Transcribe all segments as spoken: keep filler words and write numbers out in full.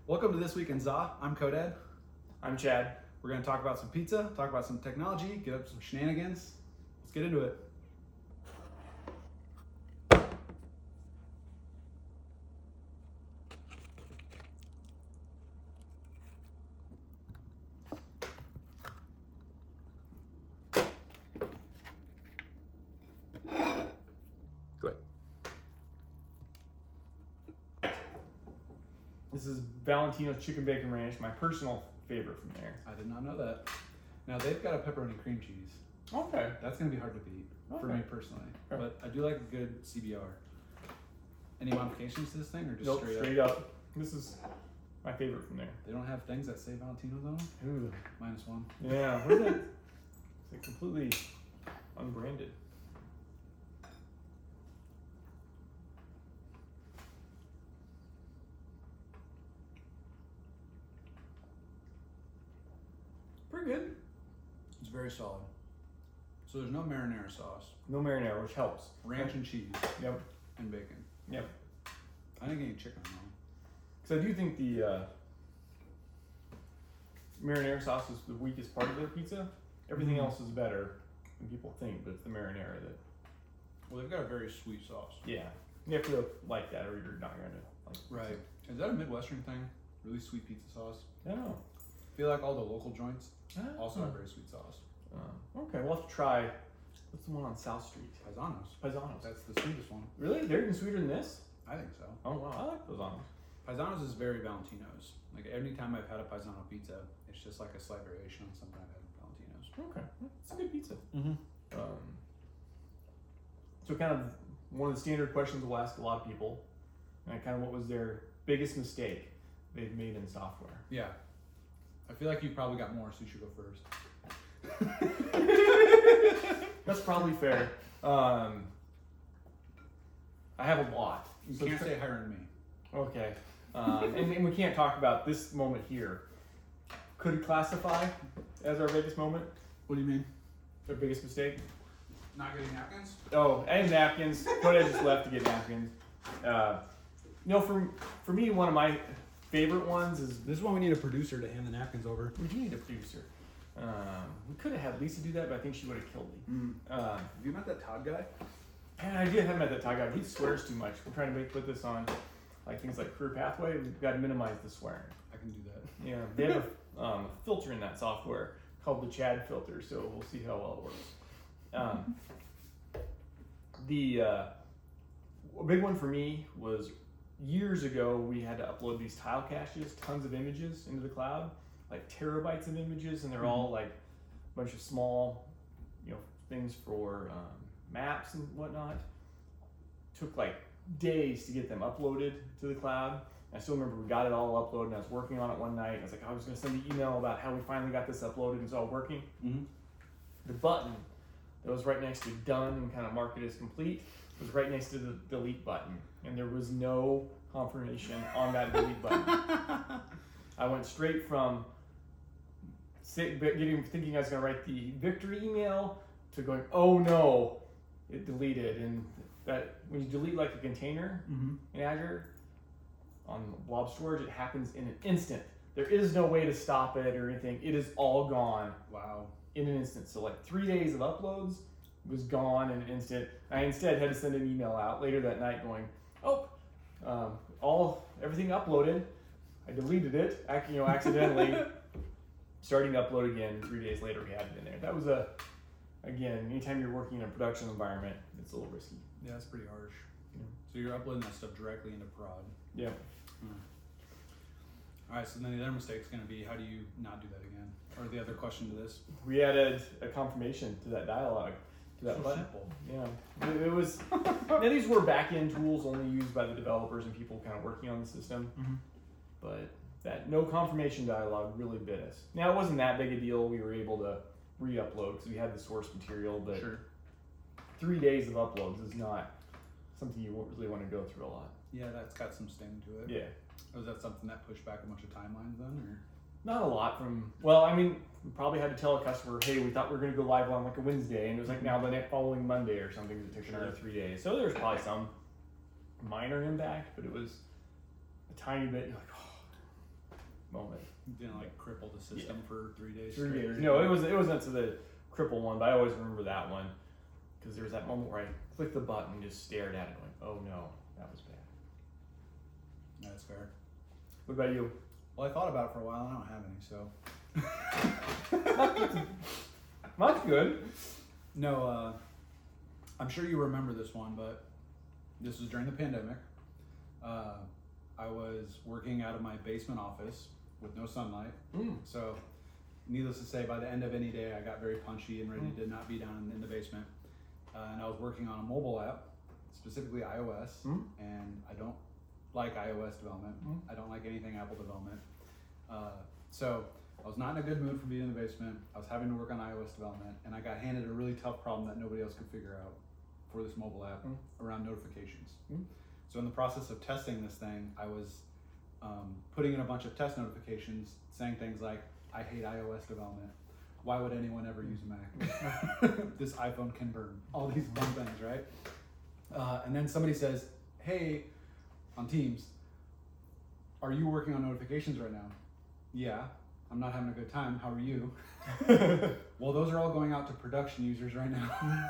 Welcome to This Week in Z A. I'm Coded. I'm Chad. We're going to talk about some pizza, talk about some technology, get up some shenanigans. Let's get into it. Go ahead. This is Valentino's Chicken Bacon Ranch, my personal favorite from there. I did not know that. Now, they've got a pepperoni cream cheese. Okay. That's going to be hard to beat for Okay. me personally. Okay. But I do like a good C B R. Any modifications to this thing or just Nope, straight, straight up? up. This is my favorite from there. They don't have things that say Valentino's on them? Ooh. Minus one. Yeah, what is it? It's like completely unbranded. Pretty good. It's very solid. So there's no marinara sauce, No marinara, which helps. ranch and cheese, Yep. and bacon. Yep. I didn't get any chicken though. Because I do think the uh, marinara sauce is the weakest part of their pizza. Everything Mhm. else is better than people think, but it's the marinara that, Well, they've got a very sweet sauce. yeah, you have to like that or you're not going to like pizza. Right. Is that a Midwestern thing? Really sweet pizza sauce? I don't know. I feel like all the local joints Ah. also have very sweet sauce. Uh, okay, we'll have to try. What's the one on South Street? Paisanos. Paisanos. That's the sweetest one. Really? They're even sweeter than this? I think so. Oh wow, I like Paisanos. Paisanos is very Valentino's. Like every time I've had a Paisano pizza, it's just like a slight variation on something I've had at Valentino's. Okay, it's a good pizza. Mm-hmm. Um, so kind of one of the standard questions we'll ask a lot of people, and kind of what was their biggest mistake they've made in software? Yeah. I feel like you've probably got more, so you should go first. That's probably fair. Um, I have a lot. You So can't tr- say higher than me. Okay. Um, and, and we can't talk about this moment here. Could it classify as our biggest moment? What do you mean? Our biggest mistake? Not getting napkins? Oh, and napkins. Cody just left to get napkins. Uh, you know, for for me, one of my favorite ones is This is when we need a producer to hand the napkins over. we do need a producer. Um, we could have had Lisa do that, but I think she would have killed me. Mm. Um, Have you met that Todd guy? and I did have met that Thai guy. He swears too much. We're trying to make, put this on like things like Career Pathway. We've got to minimize the swearing. I can do that. Yeah, they have a um, filter in that software called the Chad filter, so we'll see how well it works. Um, the uh, a big one for me was years ago we had to upload these tile caches, tons of images into the cloud, like terabytes of images, and they're all like a bunch of small, you know, things for um, maps and whatnot. Took like days to get them uploaded to the cloud. I still remember we got it all uploaded and I was working on it one night. I was like, I was going to send the email about how we finally got this uploaded and it's all working. Mm-hmm. The button that was right next to done and kind of marked it as complete was right next to the delete button. And there was no confirmation on that delete button. I went straight from sit, getting, thinking I was going to write the victory email to going, oh no, it deleted. And that when you delete like a container Mm-hmm. in Azure, on blob storage, it happens in an instant. There is no way to stop it or anything. It is all gone Wow. in an instant. So like three days of uploads was gone in an instant. I instead had to send an email out later that night going, oh, um, all everything uploaded. I deleted it, ac- you know, accidentally. Starting to upload again. Three days later, we had it in there. That was a, again, anytime you're working in a production environment, it's a little risky. Yeah, that's pretty harsh. Yeah. So you're uploading that stuff directly into prod. Yeah. All right, so then the other mistake's going to be how do you not do that again? Or the other question to this? We added a confirmation to that dialogue, to that So button. simple. Yeah, it, it was. Now these were back-end tools only used by the developers and people kind of working on the system. Mm-hmm. But that no confirmation dialogue really bit us. Now it wasn't that big a deal. We were able to re-upload because we had the source material. But Sure. three days of uploads is not something you won't really want to go through a lot. Yeah, that's got some sting to it. Yeah, Was that something that pushed back a bunch of timelines then, or? not a lot from. Well, I mean, we probably had to tell a customer, hey, we thought we were going to go live on like a Wednesday, and it was like now the next following Monday or something. It took another three days. So there was probably some minor impact, but it was a tiny bit. You're like, oh, moment. Didn't like cripple the system Yeah. for three days. Three straight. days. No, it was it wasn't to the cripple one, but I always remember that one because there was that moment where I clicked the button and just stared at it, going, "Oh no, that was bad." That's fair. What about you? Well, I thought about it for a while. And I don't have any, so. That's good. No, uh, I'm sure you remember this one, but this was during the pandemic. Uh, I was working out of my basement office with no sunlight. Mm. So, needless to say, by the end of any day, I got very punchy and ready Mm. to not be down in the basement. Uh, and I was working on a mobile app, specifically iOS, Mm. and I don't like iOS development. Mm. I don't like anything Apple development. Uh, so I was not in a good mood for being in the basement. I was having to work on iOS development, and I got handed a really tough problem that nobody else could figure out for this mobile app Mm. around notifications. Mm. So in the process of testing this thing, I was um, putting in a bunch of test notifications saying things like, I hate iOS development. Why would anyone ever use a Mac? This iPhone can burn. All these fun things, right? Uh, and then somebody says, hey, on Teams, are you working on notifications right now? Yeah, I'm not having a good time. How are you? Well, those are all going out to production users right now.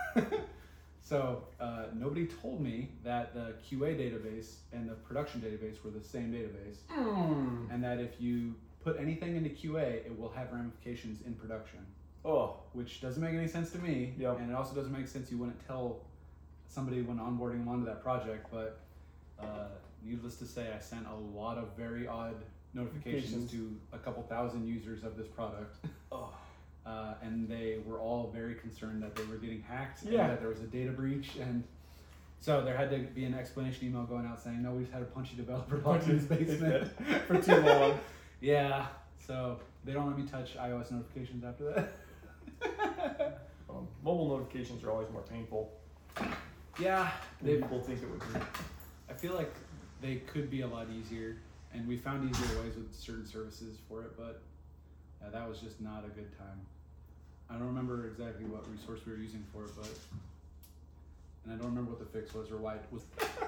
So uh, nobody told me that the Q A database and the production database were the same database, Mm. and that if you put anything into Q A, it will have ramifications in production, Oh. which doesn't make any sense to me. Yep. And it also doesn't make sense you wouldn't tell somebody when onboarding them onto that project. But uh, needless to say, I sent a lot of very odd notifications Notifications. to a couple thousand users of this product. Oh. Uh, and they were all very concerned that they were getting hacked Yeah. and that there was a data breach, and so there had to be an explanation email going out saying, no, we've had a punchy developer locked in his basement For too long. Yeah, so they don't let me touch iOS notifications after that. Um, mobile notifications are always more painful Yeah, than they, people think it would be. I feel like they could be a lot easier, and we found easier ways with certain services for it, but uh, that was just not a good time. I don't remember exactly what resource we were using for it, but, and I don't remember what the fix was or why it was.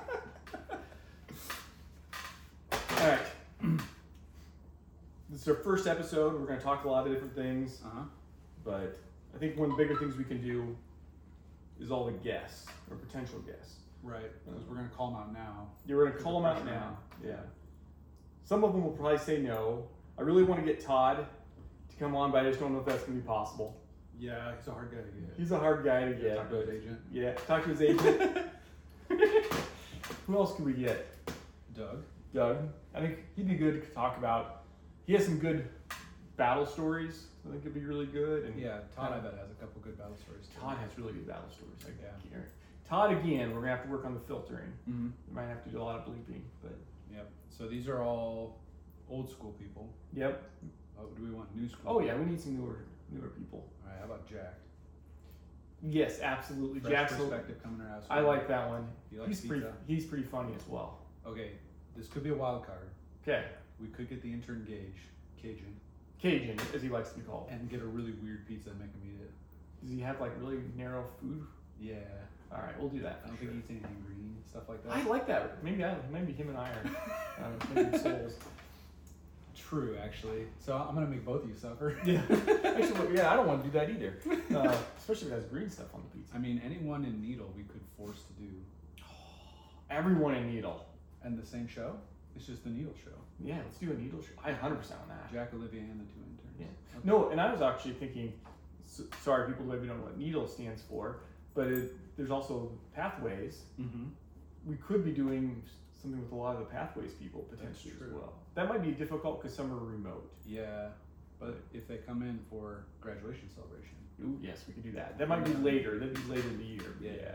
All right. This is our first episode. We're going to talk a lot of different things, Uh huh. but I think one of the bigger things we can do is all the guests or potential guests. Right, because we're gonna call them out now. Yeah, we're going to call them out Pressure now. on. Yeah. Some of them will probably say no. I really want to get Todd to come on, but I just don't know if that's going to be possible. Yeah, he's a hard guy to get. He's a hard guy to Yeah, get, talk to but his agent. yeah, talk to his agent. Who else could we get? Doug. Doug. I think he'd be good to talk about. He has some good battle stories. I think it'd be really good. And Yeah, Todd, I kinda- bet, has a couple good battle stories too. Todd has really good battle stories. I Yeah. guarantee. Todd, again, we're gonna have to work on the filtering. Mm-hmm. We might have to do a lot of bleeping, but Yep. So these are all old school people. yep. Oh, do we want new school? Oh yeah, we need some newer, newer people. All right. How about Jack? Yes, absolutely. Fresh Jack's. perspective coming to our house. I like that one. He likes He's pretty. pizza. He's pretty funny as well. Okay, this could be a wild card. Okay, We could get the intern Gage, Cajun, Cajun, as he likes to be called. and get a really weird pizza and make him eat it. Does he have like really narrow food? Yeah. All right, we'll do that. I don't think he eats anything green, stuff like that. I like that. Maybe I, maybe him and I are uh, kindred souls. True, actually. So I'm gonna make both of you suffer. Yeah. Actually, yeah, I don't want to do that either. Uh, especially if it has green stuff on the pizza. I mean, anyone in Needle we could force to do, Everyone in Needle. and the same show. It's just the Needle show. Yeah, let's do a Needle show. I one hundred percent on that. Jack, Olivia, and the two interns. Yeah. Okay. No, and I was actually thinking, s sorry, people maybe don't know what Needle stands for, but it, there's also Pathways. Mm-hmm. We could be doing something with a lot of the Pathways people potentially as true. well. That might be difficult because some are remote. Yeah, but if they come in for graduation celebration. Ooh, yes, we could do that. That might be later. That'd be later in the year. but Yeah.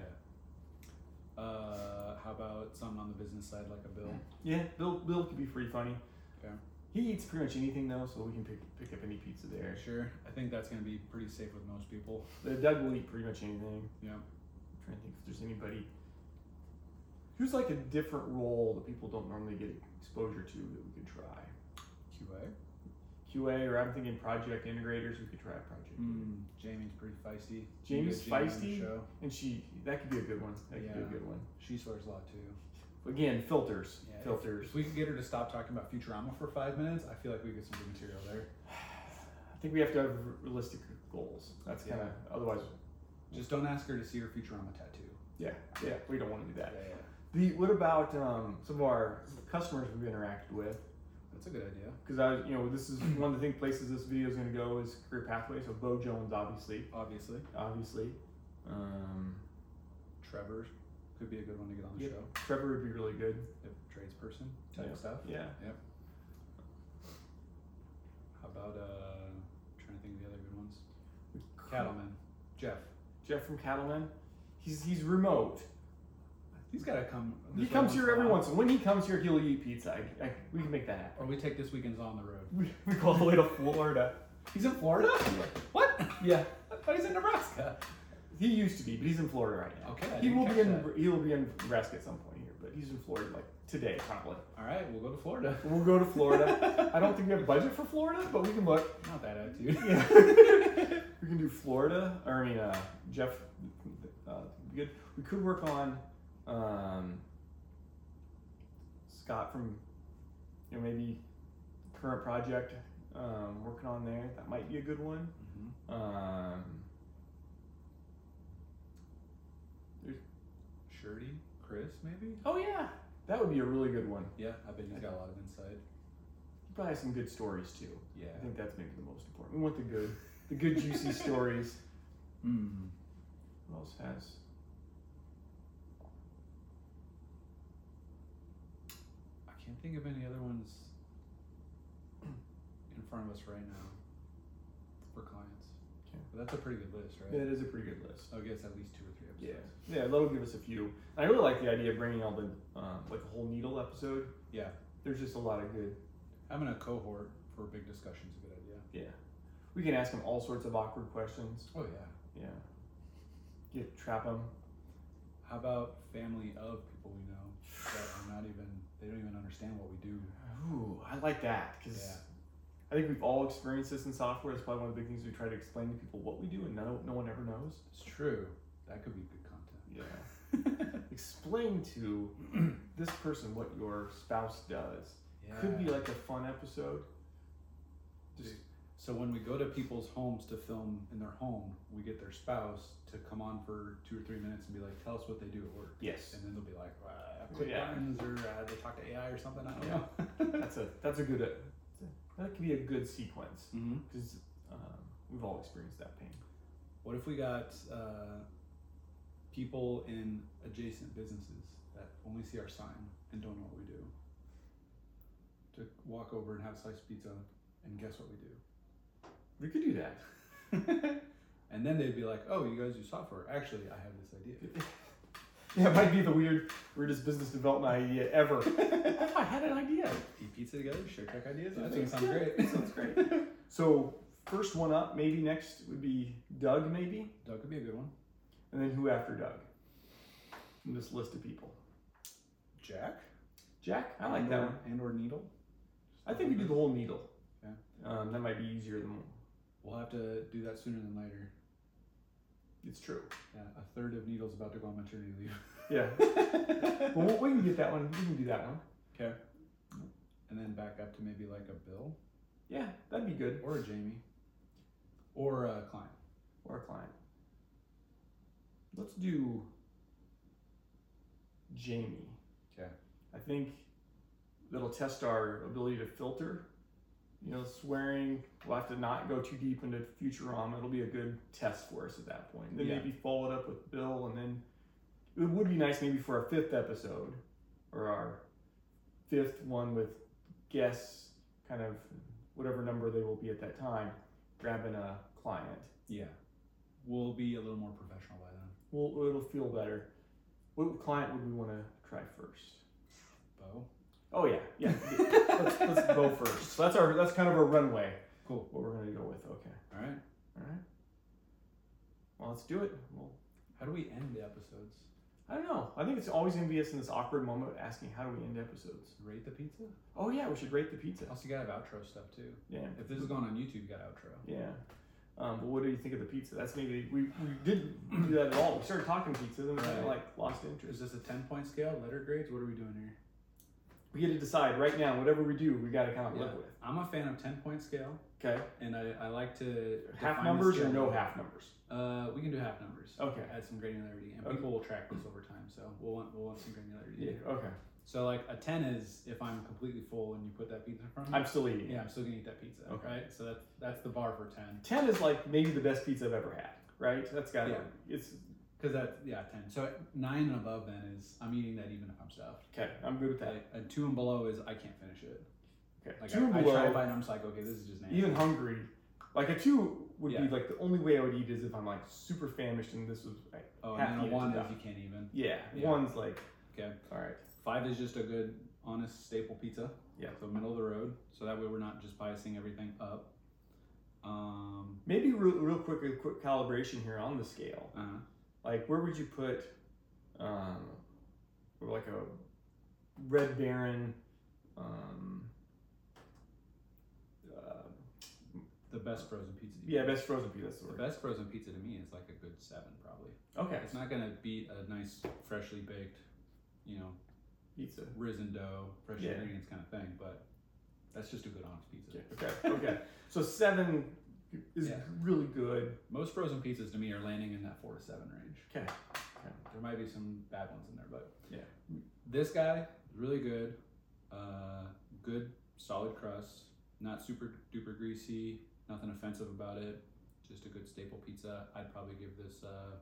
Uh, how about something on the business side, like a bill? Yeah, Bill. Bill could be pretty funny. Okay. He eats pretty much anything though, so we can pick pick up any pizza there. Sure. I think that's gonna be pretty safe with most people. Uh, Doug will eat pretty much anything. Yeah. I'm trying to think if there's anybody who's like a different role that people don't normally get exposure to that we could try. Q A. Q A, or I'm thinking project integrators. We could try a project. Mm, Jamie's pretty feisty. Jamie's We get Jamie on the feisty? show. And she, that could be a good one. That could be Yeah. a good one. She swears a lot too. again, filters, Yeah, filters. If, if we could get her to stop talking about Futurama for five minutes, I feel like we get some good material there. I think we have to have realistic goals. That's kind of Yeah. otherwise. Just don't ask her to see her Futurama tattoo. Yeah, yeah, we don't want to do that. Yeah, yeah. The what about um, some of our customers we've interacted with? That's a good idea. Because I, you know, this is one of the thing places this video is going to go is career pathway. So Bo Jones, obviously, Obviously. obviously. Um, Trevor could be a good one to get on the Yep. show. Trevor would be really good. Yep. Tradesperson type Yep. stuff. Yeah. Yep. How about uh trying to think of the other good ones? Cattleman. Jeff. Jeff from Cattleman. He's he's remote. He's gotta come. He this way comes here in a every while. once. When he comes here, he'll eat pizza. I, I, we can make that happen. Or we take this weekend's on the road. We, we go all the way to Florida. He's in Florida? What? Yeah. I thought he's in Nebraska. He used to be, but he's in Florida right now. Okay, I He didn't will catch be in. that. He will be in Nebraska at some point here, but he's in Florida like today probably. Alright, we'll go to Florida. We'll go to Florida. I don't think we have budget for Florida, but we can look. Not that attitude. Yeah. We can do Florida, or I mean, uh, Jeff. Uh, good. We could work on um, Scott from, you know, maybe current project um, working on there. That might be a good one. Mm-hmm. Um, Shirty? Chris, maybe? oh yeah, that would be a really good one. Yeah, I bet he's got a lot of insight. He probably has some good stories too. Yeah. I think that's maybe the most important. We want the good, the good juicy stories. Mm. Who else has? I can't think of any other ones in front of us right now for clients. Okay. But that's a pretty good list, right? Yeah, it is a pretty good list. I guess at least two or three Yeah, episodes. yeah, that'll give us a few. I really like the idea of bringing all the um, like a whole needle episode. Yeah. There's just a lot of good. Having a cohort for big discussion's a good idea. Yeah, we can ask them all sorts of awkward questions. Oh yeah. Yeah, get trap them. How about family of people we know that are not even, they don't even understand what we do? Ooh, I like that because Yeah. I think we've all experienced this in software. It's probably one of the big things we try to explain to people what we do, and no, no one ever knows. It's true. That could be good content. Yeah. Explain to this person what your spouse does. Yeah. Could be like a fun episode. Just So when we go to people's homes to film in their home, we get their spouse to come on for two or three minutes and be like, tell us what they do at work. yes, And then they'll be like, uh, quick Yeah. buttons, or uh, they talk to A I or something. I don't Yeah. know. that's a that's a good. Uh, that could be a good sequence Mm-hmm. because um, we've all experienced that pain. What if we got uh, people in adjacent businesses that only see our sign and don't know what we do? To walk over and have sliced pizza and guess what we do. We could do that. And then they'd be like, oh, you guys do software. Actually, I have this idea. Yeah, it might be the weird, weirdest business development idea ever. Oh, I had an idea. Eat pizza together, share tech ideas. I That think it sounds sounds good. great. Sounds great. So first one up, maybe next would be Doug, maybe, Doug could be a good one. and then who after Doug? From this list of people. Jack? Jack, I like and that or, one. And or Needle? I think we do the whole needle. Yeah. Um, that might be easier than. We'll have to do that sooner than later. It's true. Yeah, a third of Needle's about to go on maternity leave. Yeah. Well, we can get that one. We can do that one. Okay. And then back up to maybe like a Bill Yeah, that'd be good. or a Jamie or a client. Or a client. Let's do Jamie. Okay. I think that'll test our ability to filter. You know, swearing. We'll have to not go too deep into Futurama. It'll be a good test for us at that point. Then Yeah. maybe follow it up with Bill, and then it would be nice maybe for our fifth episode or our fifth one with guests, kind of whatever number they will be at that time, grabbing a client. Yeah. We'll be a little more professional by then. Well, it'll feel better. What client would we want to try first? Bo? Oh yeah, yeah. let's let's go first. So that's our that's kind of our runway. Cool. What we're gonna go with. Okay. All right. All right. Well, let's do it. Well, How do we end the episodes? I don't know. I think it's always gonna be us in this awkward moment of asking how do we end episodes. Rate the pizza? Oh yeah, we should rate the pizza. Also, you gotta have outro stuff too. Yeah. If this is going on YouTube, you got outro. Yeah. Um, but what do you think of the pizza? That's maybe we, we didn't do that at all. We started talking pizza, then we kind of Right. like lost Is interest. this a ten point scale, letter grades? What are we doing here? We get to decide right now. Whatever we do, we got to kind of Yeah. live with. I'm a fan of ten point scale, Okay. and I, I like to Half define the numbers or scale. no half numbers? Uh, we can do half numbers. Okay. Add some granularity, and Okay. people will track this over time, so we'll want we'll want some granularity. Yeah. Okay. So like a ten is if I'm completely full and you put that pizza in front of me. I'm still eating. yeah, I'm still gonna eat that pizza. Okay. Right. So that's that's the bar for ten. Ten is like maybe the best pizza I've ever had. Right. That's got to. Yeah. It's Because that yeah ten. So nine and above then is I'm eating that even if I'm stuffed. okay. I'm good with that. Like a two and below is I can't finish it. Okay. Like Two I, and I below. try to bite and I'm just like okay this is just nasty. Even hungry, like a two would Yeah. be like the only way I would eat is if I'm like super famished and this was like oh half and then a eaten one to is death. you can't even. Yeah, Yeah. one's like Okay. all right. Five is just a good honest staple pizza. Yeah. So middle of the road. So that way we're not just biasing everything up. Um. Maybe real, real quick, a quick calibration here on the scale. Uh, Like where would you put, um, like a Red Baron, um, uh, the best frozen pizza. yeah, best frozen pizza. That's the The word. best frozen pizza to me is like a good seven probably. Okay. It's not gonna beat a nice freshly baked, you know, Pizza. risen dough, fresh Yeah. ingredients kind of thing. But that's just a good honest pizza. Okay. Okay. Okay. So seven is Yeah. really good. Most frozen pizzas to me are landing in that four to seven range. Okay. There might be some bad ones in there, but Yeah. this guy is really good. Uh, good solid crust, not super duper greasy, nothing offensive about it. Just a good staple pizza. I'd probably give this uh,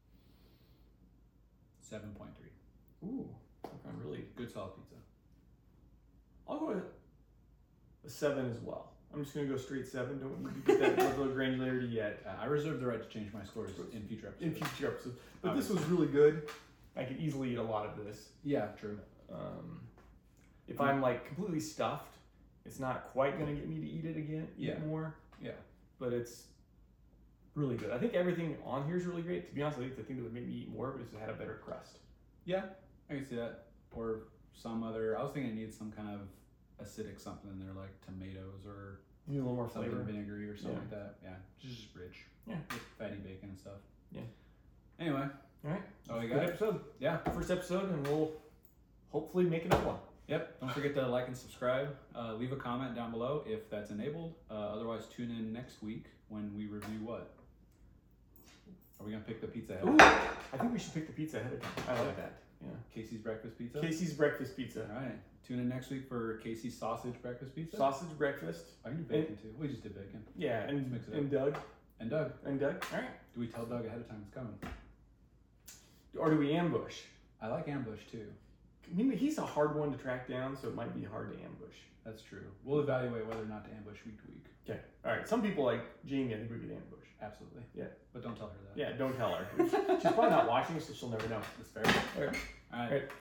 seven point three. Ooh. Okay. Really. Good solid pizza. I'll go with a seven as well. I'm just gonna go straight seven. Don't need to get that level of granularity yet. Uh, I reserve the right to change my scores in future In episodes. future episodes. But this was really good. I could easily eat a lot of this. Yeah, true. Um, if I'm like completely stuffed, it's not quite gonna get me to eat it again, eat Yeah. more. Yeah. But it's really good. I think everything on here is really great. To be honest, I think the thing that would make me eat more is it had a better crust. Yeah, I can see that. Or some other. I was thinking it needs some kind of acidic something in there, like tomatoes or You need a little more something flavor. vinegary or something Yeah. like that. Yeah, just rich. Yeah. With fatty bacon and stuff. Yeah. Anyway. All right. Oh, you Good got it. episode. Yeah. First episode, and we'll hopefully make another one. Yep. Don't forget to like and subscribe. Uh, leave a comment down below if that's enabled. Uh, otherwise, tune in next week when we review what. Are we gonna pick the pizza ahead? Ooh, I think we should pick the pizza ahead of time. I like that. Yeah. Casey's breakfast pizza. Casey's breakfast pizza. All right. Tune in next week for Casey's sausage breakfast pizza. Sausage breakfast. I can do bacon too. We just did bacon. Yeah, and Mix it up. and Doug. And Doug. And Doug. All right. Do we tell Doug ahead of time it's coming? Or do we ambush? I like ambush too. I mean, he's a hard one to track down, so it might be hard to ambush. That's true. We'll evaluate whether or not to ambush week to week. Okay. All right. Some people like Jamie. I think we could ambush. Absolutely. Yeah. But don't tell her that. Yeah. Don't tell her. She's probably not watching, so she'll never know. That's fair. All right. All right. All right.